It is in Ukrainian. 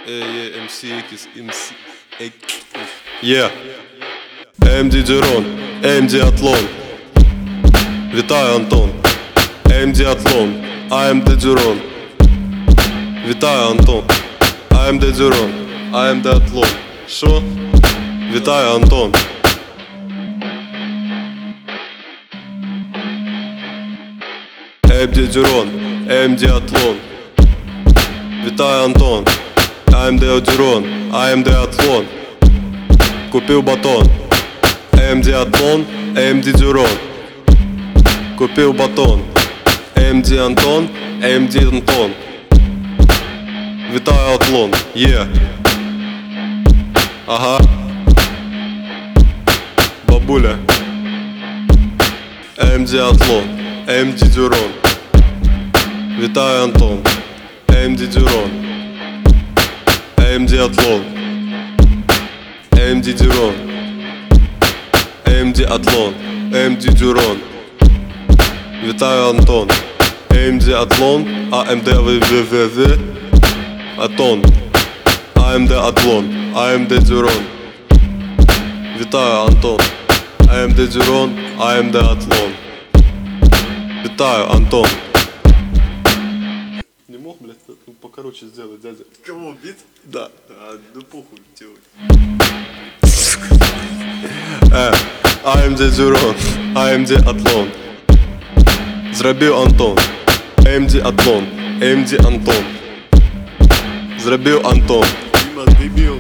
MC якийсь, MC. Є. МД Дюрон, МД Атлон. Вітаю, Антон. МД Атлон, АМД Дюрон. Вітаю, Антон. АМД Дюрон, АМД Атлон. Що? Вітаю, Антон. МД Дюрон, МД Атлон. Вітаю, Антон. АМД Дюрон, АМД Атлон. Купив батон. МД Атлон, МД Дюрон. Купив батон. МД Антон, МД Антон. Вітаю, Атлон. Є. Ага. Бабуля. МД Атлон, МД Дюрон. Вітаю, Антон. МД Дюрон. МД Атлон. МД Дюрон. МД Атлон. МД Дюрон. Вітаю, Антон. МД Атлон. АМД ВВВ. Атон. АМД Атлон. АМД Дюрон. Вітаю, Антон. АМД Дюрон. АМД Атлон. Вітаю, Антон. Не мог, блядь, покороче сделать, дядя. Кого, бит? Да. Да похуй делай. АМД Дюрон, АМД Атлон. Зробив Антон. МД Атлон, МД Антон. Зробив Антон. Дима, дебил.